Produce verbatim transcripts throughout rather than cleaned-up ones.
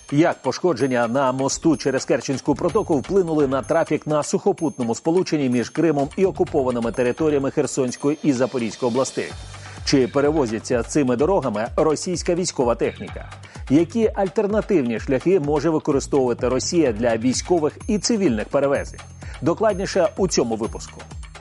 Як пошкодження на мосту через Керченську протоку вплинули на трафік на сухопутному сполученні між Кримом і окупованими територіями Херсонської і Запорізької областей? Чи перевозяться цими дорогами російська військова техніка? Які альтернативні шляхи може використовувати Росія для військових і цивільних перевезень? Докладніше у цьому випуску.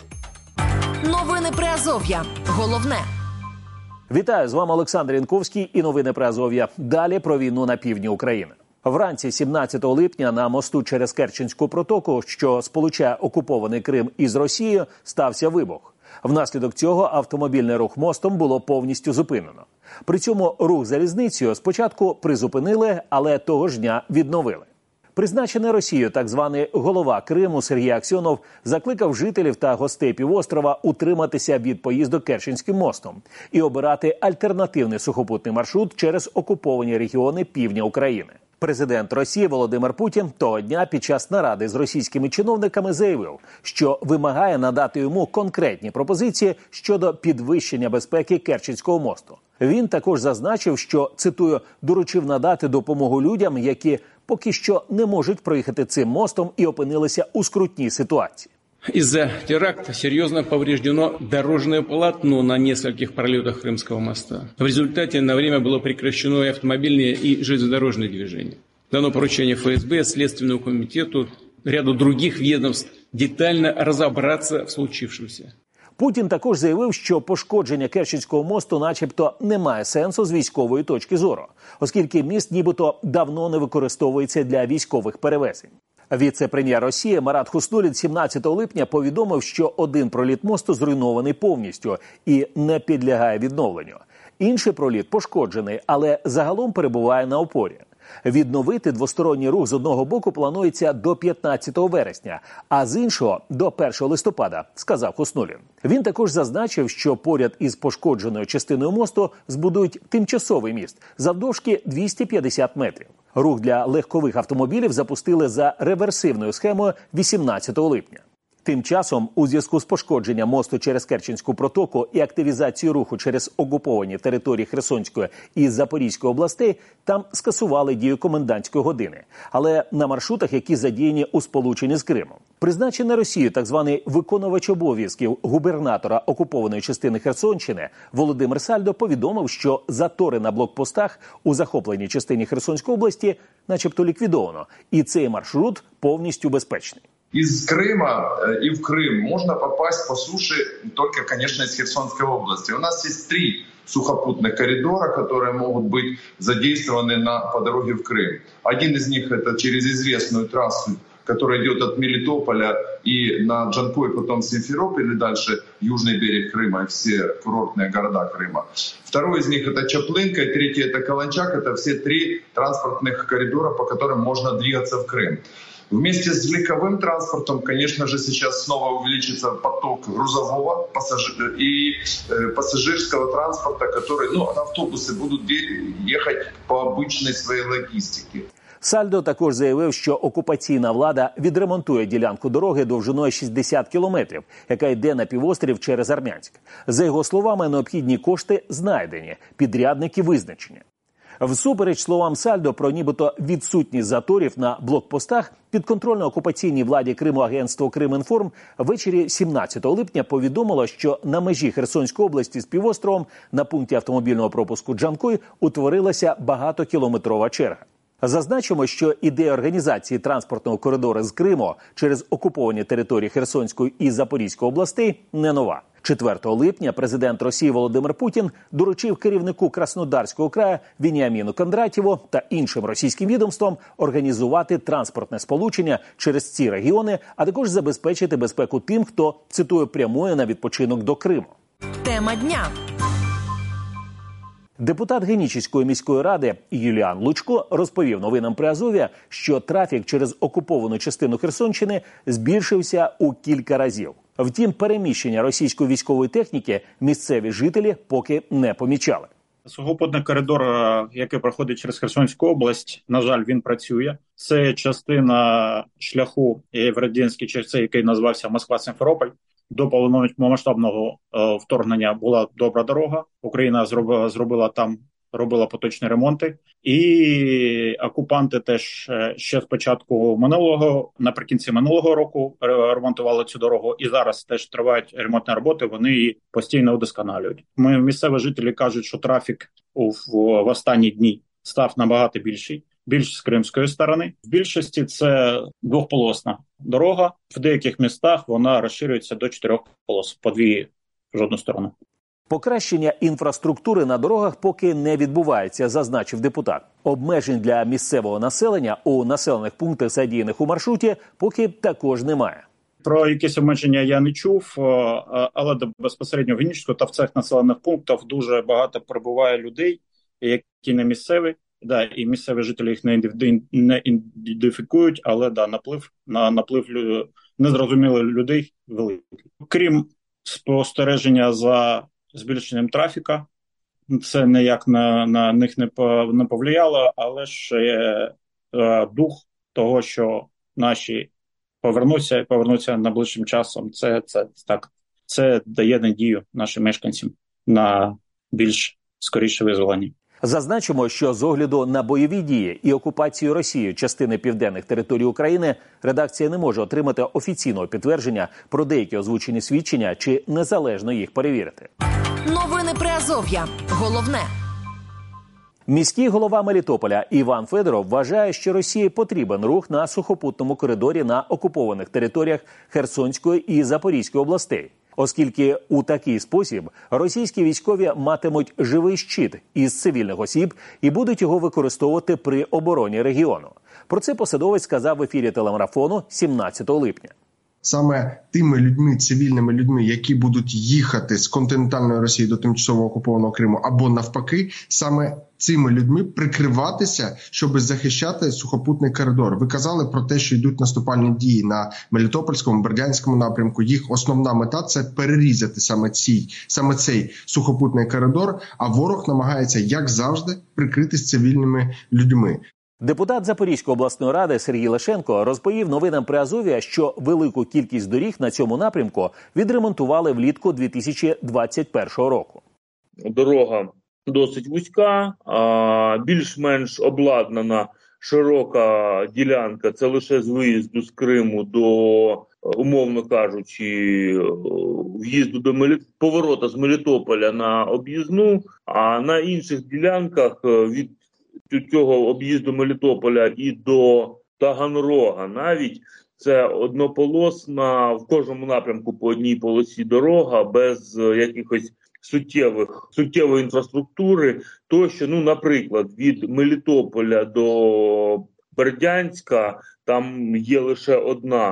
Новини Приазов'я. Головне. Вітаю, з вами Олександр Янковський і новини Приазов'я. Далі про війну на півдні України. Вранці сімнадцятого липня на мосту через Керченську протоку, що сполучає окупований Крим із Росією, стався вибух. Внаслідок цього автомобільний рух мостом було повністю зупинено. При цьому рух залізницею спочатку призупинили, але того ж дня відновили. Призначений Росією так званий голова Криму Сергій Аксьонов закликав жителів та гостей півострова утриматися від поїздок Керченським мостом і обирати альтернативний сухопутний маршрут через окуповані регіони півдня України. Президент Росії Володимир Путін того дня під час наради з російськими чиновниками заявив, що вимагає надати йому конкретні пропозиції щодо підвищення безпеки Керченського мосту. Він також зазначив, що, цитую, «доручив надати допомогу людям, які поки що не можуть проїхати цим мостом і опинилися у скрутній ситуації». Из-за теракта серьезно повреждено дорожное полотно на нескольких пролетах Крымского моста. В результате на время было прекращено и автомобильное, и железнодорожное движение. Дано поручение эф эс бэ, Следственному комитету, ряду других ведомств детально разобраться в случившемся. Путін також заявив, що пошкодження Керченського мосту начебто не має сенсу з військової точки зору, оскільки міст нібито давно не використовується для військових перевезень. Віце-прем'єр Росії Марат Хуснуллін сімнадцятого липня повідомив, що один проліт мосту зруйнований повністю і не підлягає відновленню. Інший проліт пошкоджений, але загалом перебуває на опорі. Відновити двосторонній рух з одного боку планується до п'ятнадцятого вересня, а з іншого – до першого листопада, сказав Хуснуллін. Він також зазначив, що поряд із пошкодженою частиною мосту збудують тимчасовий міст завдовжки двісті п'ятдесят метрів. Рух для легкових автомобілів запустили за реверсивною схемою вісімнадцятого липня. Тим часом, у зв'язку з пошкодженням мосту через Керченську протоку і активізацією руху через окуповані території Херсонської і Запорізької областей, там скасували дію комендантської години. Але на маршрутах, які задіяні у сполученні з Кримом. Призначений Росією так званий виконувач обов'язків губернатора окупованої частини Херсонщини Володимир Сальдо повідомив, що затори на блокпостах у захопленій частині Херсонської області начебто ліквідовано, і цей маршрут повністю безпечний. Из Крыма и в Крым можно попасть по суше только, конечно, из Херсонской области. У нас есть три сухопутных коридора, которые могут быть задействованы на, по дороге в Крым. Один из них это через известную трассу, которая идет от Мелитополя и на Джанкой, потом Симферополь и дальше южный берег Крыма и все курортные города Крыма. Второй из них это Чаплынка, и третий это Каланчак. Это все три транспортных коридора, по которым можно двигаться в Крым. Вместе с легковым транспортом, конечно же, сейчас снова увеличится поток грузового пассажир, и э, пассажирского транспорта, который, ну, автобусы будут ехать по обычной своей логистике. Сальдо також заявив, що окупаційна влада відремонтує ділянку дороги довжиною шістдесят кілометрів, яка йде на півострів через Армянськ. За його словами, необхідні кошти знайдені, підрядники визначені. Всупереч словам Сальдо про нібито відсутність заторів на блокпостах, підконтрольне окупаційній владі Криму агентство «Кримінформ» ввечері сімнадцятого липня повідомило, що на межі Херсонської області з півостровом на пункті автомобільного пропуску Джанкой утворилася багатокілометрова черга. Зазначимо, що ідея організації транспортного коридору з Криму через окуповані території Херсонської і Запорізької областей не нова. четвертого липня президент Росії Володимир Путін доручив керівнику Краснодарського краю Веніаміну Кондратєву та іншим російським відомствам організувати транспортне сполучення через ці регіони, а також забезпечити безпеку тим, хто, цитую, прямує на відпочинок до Криму. Тема дня. Депутат Генічеської міської ради Юліан Лучко розповів новинам Приазов'я, що трафік через окуповану частину Херсонщини збільшився у кілька разів. Втім, переміщення російської військової техніки місцеві жителі поки не помічали. Сухопутний коридор, який проходить через Херсонську область, на жаль, він працює. Це частина шляху в радянські часи, який називався Москва-Симферополь. До повномасштабного вторгнення була добра дорога. Україна зробила, зробила там робила поточні ремонти. І окупанти теж ще з початку минулого, наприкінці минулого року ремонтували цю дорогу. І зараз теж тривають ремонтні роботи, вони її постійно удосконалюють. Ми, місцеві жителі кажуть, що трафік у, в, в останні дні став набагато більший. Більш з кримської сторони. В більшості це двохполосна дорога. В деяких містах вона розширюється до чотирьох полос, по дві в жодну сторону. Покращення інфраструктури на дорогах поки не відбувається, зазначив депутат. Обмежень для місцевого населення у населених пунктах, задіяних у маршруті, поки також немає. Про якісь обмеження я не чув, але безпосередньо в Генічеську та в цих населених пунктах дуже багато перебуває людей, які не місцеві. Да, і місцеві жителі їх не, не ідентифікують, але да, наплив на наплив незрозумілих людей великий. Крім спостереження за збільшенням трафіка, це ніяк на, на них не, не повлияло, але ж е, е, дух того, що наші повернуться і повернуться найближчим часом, це, це, так, це дає надію нашим мешканцям на більш скоріше визволення. Зазначимо, що з огляду на бойові дії і окупацію Росією частини південних територій України редакція не може отримати офіційного підтвердження про деякі озвучені свідчення чи незалежно їх перевірити. Новини Приазов'я. Головне. Міський голова Мелітополя Іван Федоров вважає, що Росії потрібен рух на сухопутному коридорі на окупованих територіях Херсонської і Запорізької областей, оскільки у такий спосіб російські військові матимуть живий щит із цивільних осіб і будуть його використовувати при обороні регіону. Про це посадовець сказав в ефірі телемарафону сімнадцятого липня. Саме тими людьми, цивільними людьми, які будуть їхати з континентальної Росії до тимчасово окупованого Криму або навпаки, саме цими людьми прикриватися, щоб захищати сухопутний коридор. Ви казали про те, що йдуть наступальні дії на Мелітопольському, Бердянському напрямку. Їх основна мета – це перерізати саме цей, саме цей сухопутний коридор, а ворог намагається, як завжди, прикритись цивільними людьми. Депутат Запорізької обласної ради Сергій Лешенко розповів новинам Приазов'я, що велику кількість доріг на цьому напрямку відремонтували влітку дві тисячі двадцять першого року. Дорога досить вузька, більш-менш обладнана широка ділянка. Це лише з виїзду з Криму до, умовно кажучи, в'їзду до Мелі... поворота з Мелітополя на об'їзну, а на інших ділянках від цього об'їзду Мелітополя і до Таганрога навіть це однополосна, в кожному напрямку по одній полосі дорога, без якихось суттєвих, суттєвої інфраструктури. Тощо, ну, наприклад, від Мелітополя до Бердянська там є лише одна,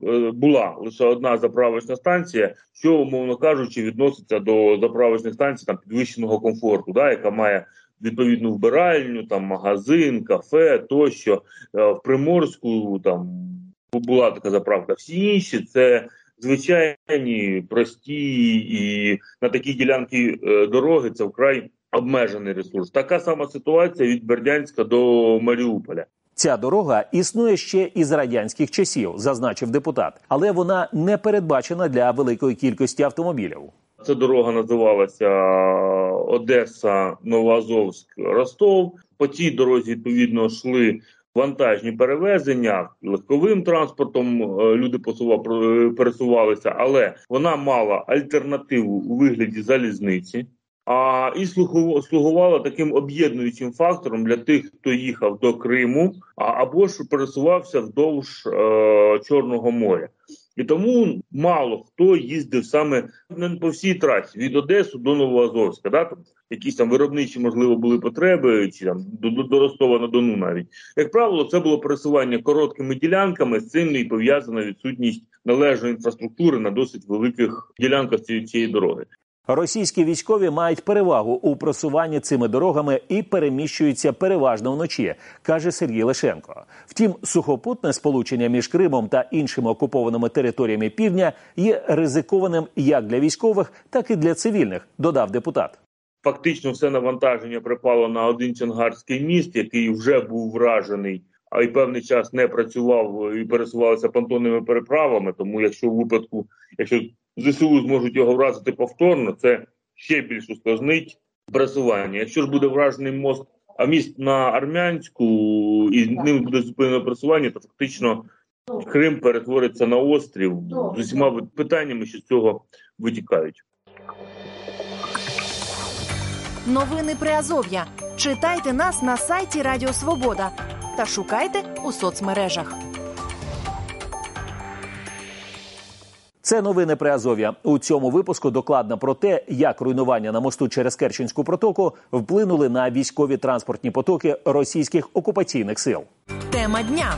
була лише одна заправочна станція, що, умовно кажучи, відноситься до заправочних станцій там підвищеного комфорту, да, яка має відповідну вбиральню, там магазин, кафе тощо. В Приморську там була така заправка. Всі інші це звичайні, прості, і на такій ділянці дороги це вкрай обмежений ресурс. Така сама ситуація від Бердянська до Маріуполя. Ця дорога існує ще із радянських часів, зазначив депутат, але вона не передбачена для великої кількості автомобілів. Ця дорога називалася Одеса, Новоазовськ, Ростов. По цій дорозі, відповідно, йшли вантажні перевезення, легковим транспортом люди пересувалися, але вона мала альтернативу у вигляді залізниці, а і слугувала таким об'єднуючим фактором для тих, хто їхав до Криму, або ж пересувався вздовж е, Чорного моря. І тому мало хто їздив саме по всій трасі, від Одеси до Новоазовська. Да? Там якісь там виробничі, можливо, були потреби, чи там до, до, до Ростова-на-Дону навіть. Як правило, це було пересування короткими ділянками, з цим і пов'язана відсутність належної інфраструктури на досить великих ділянках цієї, цієї дороги. Російські військові мають перевагу у просуванні цими дорогами і переміщуються переважно вночі, каже Сергій Лешенко. Втім, сухопутне сполучення між Кримом та іншими окупованими територіями півдня є ризикованим як для військових, так і для цивільних, додав депутат. Фактично все навантаження припало на один Чонгарський міст, який вже був вражений, а й певний час не працював і пересувалися понтонними переправами, тому якщо в випадку, якщо ЗСУ зможуть його вразити повторно, це ще більш ускладнить пересування. Якщо ж буде вражений мост, а міст на Армянську, і ним буде зупинено пересування, то фактично Крим перетвориться на острів з усіма питаннями, що з цього витікають. Новини Приазов'я. Читайте нас на сайті Радіо Свобода та шукайте у соцмережах. Це новини Приазов'я. У цьому випуску докладно про те, як руйнування на мосту через Керченську протоку вплинули на військові транспортні потоки російських окупаційних сил. Тема дня.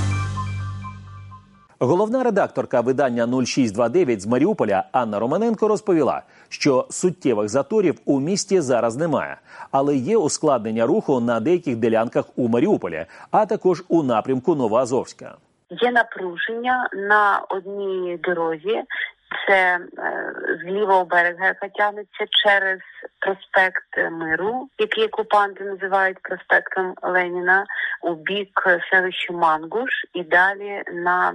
Головна редакторка видання нуль шість двадцять дев'ять з Маріуполя Анна Романенко розповіла, що суттєвих заторів у місті зараз немає, але є ускладнення руху на деяких ділянках у Маріуполі, а також у напрямку Новоазовська. Є напруження на одній дорозі, це е, з лівого берега, яка тягнеться через проспект Миру, який окупанти називають проспектом Леніна, у бік селища Мангуш і далі на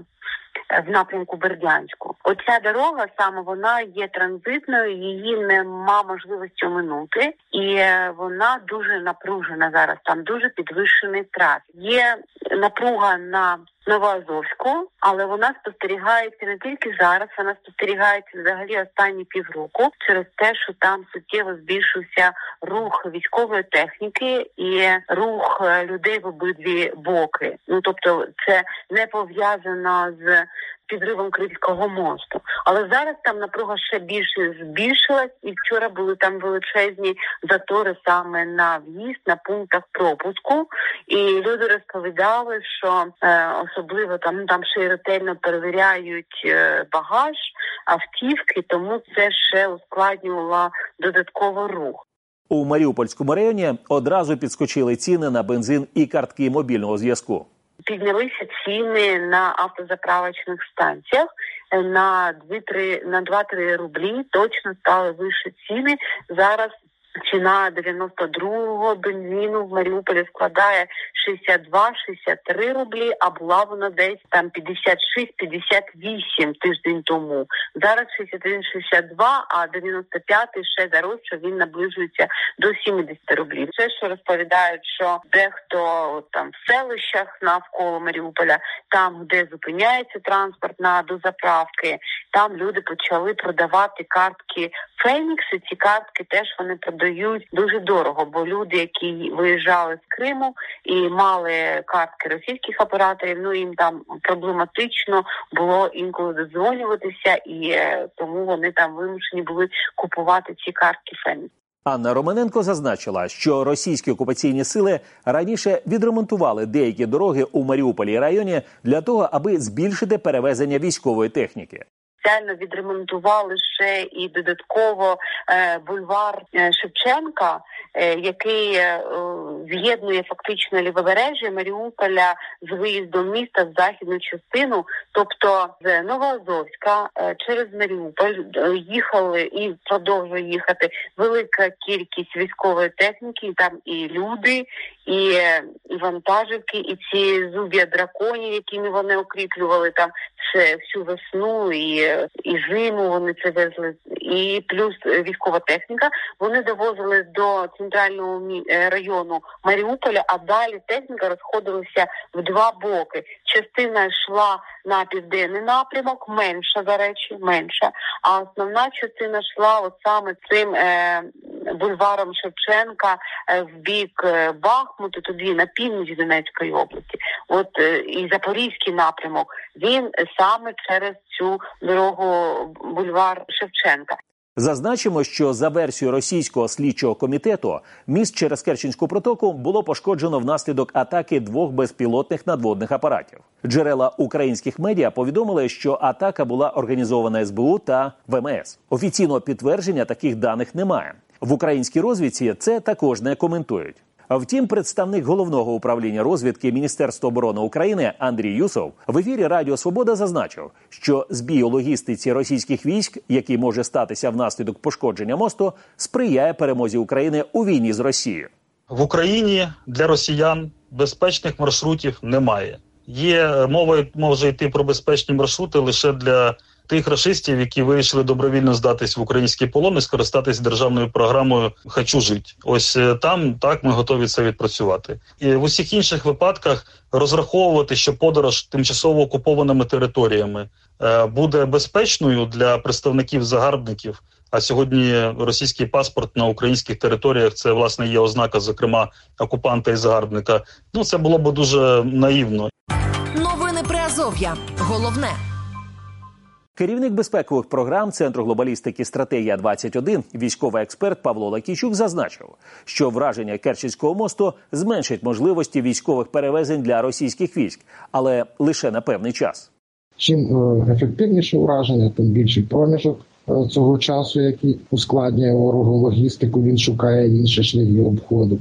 в напрямку Бердянську. Оця дорога, саме вона є транзитною, її нема можливості оминути, і вона дуже напружена зараз, там дуже підвищений трафік. Є напруга на Новоазовську, але вона спостерігається не тільки зараз, вона спостерігається взагалі останні півроку через те, що там суттєво збільшився рух військової техніки і рух людей в обидві боки. Ну, тобто це не пов'язано з підривом Кримського мосту. Але зараз там напруга ще більше збільшилась, і вчора були там величезні затори саме на в'їзд, на пунктах пропуску. І люди розповідали, що е, особливо там, там ще й ретельно перевіряють е, багаж, автівки, тому це ще ускладнювало додатково рух. У Маріупольському районі одразу підскочили ціни на бензин і картки мобільного зв'язку. Піднялися ціни на автозаправочних станціях на два-три на два-три рублі, точно стали вищі ціни. Зараз ціна дев'яносто другого бензину в Маріуполі складає шістдесят два - шістдесят три рублі, а була вона десь там п'ятдесят шість - п'ятдесят вісім тиждень тому. Зараз шістдесят один - шістдесят два, а дев'яносто п'ятий ще дорожче, він наближується до сімдесят рублів. Це, що розповідають, що дехто там в селищах навколо Маріуполя, там, де зупиняється транспорт на дозаправки, там люди почали продавати картки Фенікс, і ці картки теж вони продають дуже дорого, бо люди, які виїжджали з Криму і мали картки російських операторів, ну їм там проблематично було інколи додзвонюватися, і е, тому вони там вимушені були купувати ці картки Фенікс. Анна Романенко зазначила, що російські окупаційні сили раніше відремонтували деякі дороги у Маріуполі і районі для того, аби збільшити перевезення військової техніки. Спеціально відремонтували ще і додатково е, бульвар е, Шевченка, е, який е, з'єднує фактично лівобережжя Маріуполя з виїздом міста в західну частину. Тобто з Новоазовська е, через Маріуполь е, їхали і продовжує їхати велика кількість військової техніки, там і люди, і, е, і вантажівки, і ці зуб'я драконів, якими вони укріплювали там все, всю весну і і зиму вони це везли, і плюс військова техніка. Вони довозили до центрального району Маріуполя, а далі техніка розходилася в два боки. Частина йшла на південний напрямок, менша, до речі, менша, а основна частина йшла от саме цим е, бульваром Шевченка е, в бік е, Бахмуту, туди на північ Донецької області. От е, і Запорізький напрямок, він саме через цю дорогу бульвар Шевченка. Зазначимо, що за версією російського слідчого комітету міст через Керченську протоку було пошкоджено внаслідок атаки двох безпілотних надводних апаратів. Джерела українських медіа повідомили, що атака була організована ес бе у та ве ем ес. Офіційного підтвердження таких даних немає. В українській розвідці це також не коментують. Втім, представник Головного управління розвідки Міністерства оборони України Андрій Юсов в ефірі Радіо Свобода зазначив, що збій у логістиці російських військ, який може статися внаслідок пошкодження мосту, сприяє перемозі України у війні з Росією. В Україні для росіян безпечних маршрутів немає. Є мова може йти про безпечні маршрути лише для тих рашистів, які вирішили добровільно здатись в український полон і скористатись державною програмою «Хочу жити». Ось там, так, ми готові це відпрацювати. І в усіх інших випадках розраховувати, що подорож тимчасово окупованими територіями буде безпечною для представників загарбників, а сьогодні російський паспорт на українських територіях – це, власне, є ознака, зокрема, окупанта і загарбника. Ну, це було б дуже наївно. Новини Приазов'я. Головне. Керівник безпекових програм Центру глобалістики «Стратегія двадцять один», військовий експерт Павло Лакійчук зазначив, що враження Керченського мосту зменшить можливості військових перевезень для російських військ, але лише на певний час. Чим ефективніше ураження, тим більший проміжок цього часу, який ускладнює ворогу логістику, він шукає інші шляхи обходу,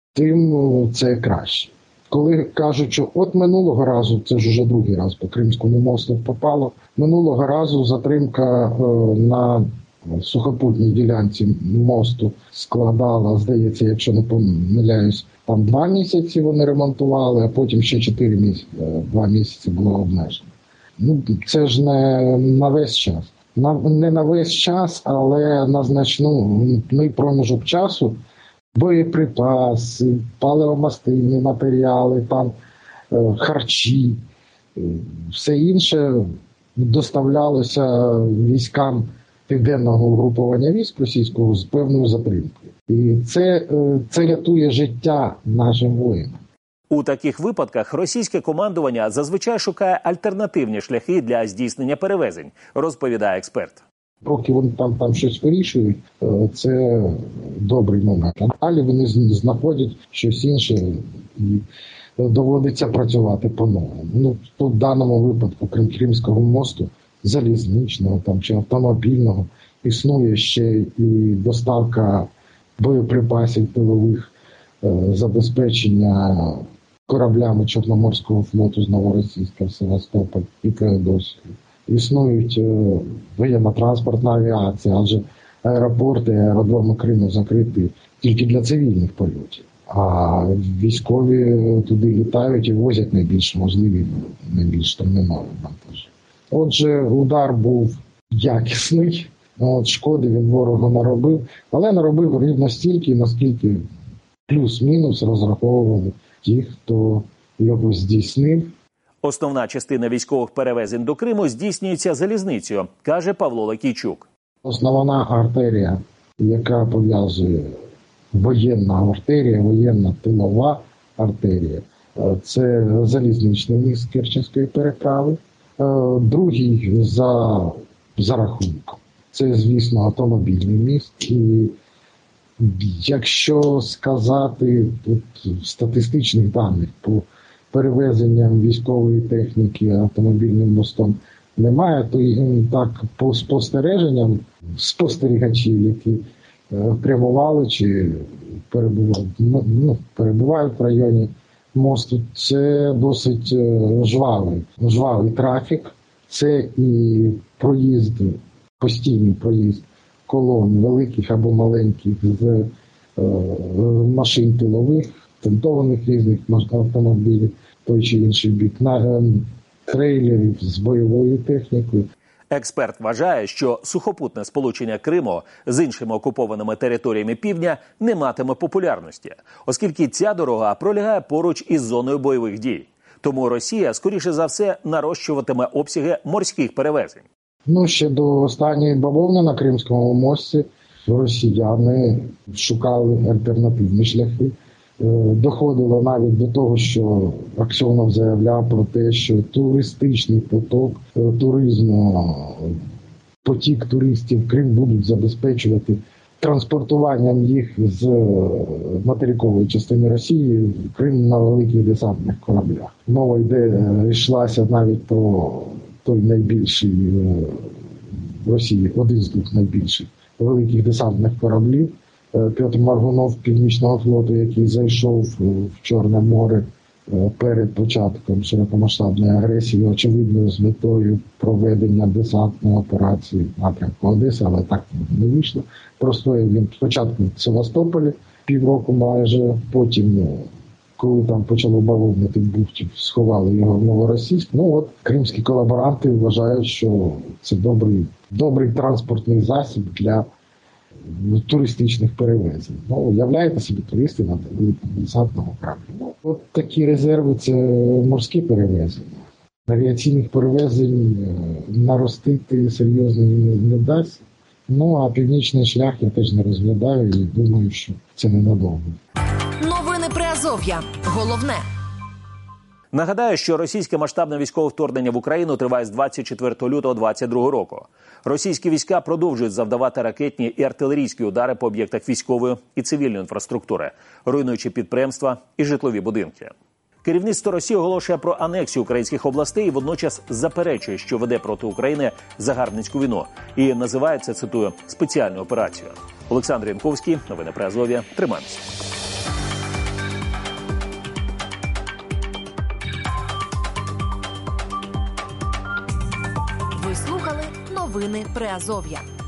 тим це краще. Коли кажуть, що от минулого разу, це ж вже другий раз по Кримському мосту попало, минулого разу затримка е, на сухопутній ділянці мосту складала, здається, якщо не помиляюсь, там два місяці вони ремонтували, а потім ще чотири місяці, два місяці було обмежено. Ну, це ж не на весь час. На, не на весь час, але на значний проміжок часу боєприпаси, паливомастильні матеріали, там, харчі, все інше доставлялося військам південного угруповання військ російського з певною затримкою. І це, це рятує життя нашим воїнам. У таких випадках російське командування зазвичай шукає альтернативні шляхи для здійснення перевезень, розповідає експерт. Поки вони там, там щось вирішують, це добрий момент. А далі вони знаходять щось інше і доводиться працювати по-новому. Ну, в даному випадку, крім Кримського мосту, залізничного там, чи автомобільного, існує ще і доставка боєприпасів тилових, забезпечення кораблями Чорноморського флоту з Новоросійська в Севастополь і Феодосію. Існують воєнно-транспортна авіація, адже аеропорти і аеродроми Криму закриті тільки для цивільних польотів. А військові туди літають і возять найбільш можливі, найбільш термінові вантажі. Отже, удар був якісний, от шкоди він ворогу наробив, але наробив рівно стільки, наскільки плюс-мінус розраховували ті, хто його здійснив. Основна частина військових перевезень до Криму здійснюється залізницею, каже Павло Лакійчук. Основна артерія, яка пов'язує воєнна артерія, воєнна тилова артерія, це залізничний міст Керченської переправи. Другий за, за рахунком. Це, звісно, автомобільний міст. І якщо сказати тут статистичних даних по перевезенням військової техніки автомобільним мостом немає, то так по спостереженням спостерігачів, які прямували чи перебували, ну, перебувають в районі мосту, це досить жвавий, жвавий трафік, це і проїзд, постійний проїзд колон великих або маленьких з е, машин тилових, тентованих різних автомобілів, той чи інший бік, на трейлерів з бойовою технікою. Експерт вважає, що сухопутне сполучення Криму з іншими окупованими територіями півдня не матиме популярності, оскільки ця дорога пролягає поруч із зоною бойових дій. Тому Росія, скоріше за все, нарощуватиме обсяги морських перевезень. Ну, ще до останньої бавовни на Кримському мості росіяни шукали альтернативні шляхи. Доходило навіть до того, що Аксьонов заявляв про те, що туристичний поток туризму, потік туристів в Крим будуть забезпечувати транспортуванням їх з материкової частини Росії в Крим на великих десантних кораблях. Мова йде, йшлася навіть про той найбільший в Росії, один з двох найбільших великих десантних кораблів, Петр Маргунов Північного флоту, який зайшов в Чорне море перед початком широкомасштабної агресії, очевидно, з метою проведення десантної операції в напрямку Одеси, але так не вийшло. Простояв він спочатку в Севастополі півроку майже, потім коли там почало бавовнити Бухтів, сховали його в Новоросійськ. Ну от кримські колаборанти вважають, що це добрий, добрий транспортний засіб для туристичних перевезень. Ну, уявляєте собі, туристи на десантному кораблі. Ну, от такі резерви – це морські перевезення. Авіаційних перевезень наростити серйозно не вдасться. Ну, а північний шлях я теж не розглядаю і думаю, що це ненадовго. Новини Приазов'я. Головне. Нагадаю, що російське масштабне військове вторгнення в Україну триває з двадцять четвертого лютого двадцять другого року. Російські війська продовжують завдавати ракетні і артилерійські удари по об'єктах військової і цивільної інфраструктури, руйнуючи підприємства і житлові будинки. Керівництво Росії оголошує про анексію українських областей і водночас заперечує, що веде проти України загарбницьку війну і називає це, цитую, спеціальною операцією. Олександр Янковський, новини Приазов'я. Тримаємося. Ви слухали новини Приазов'я.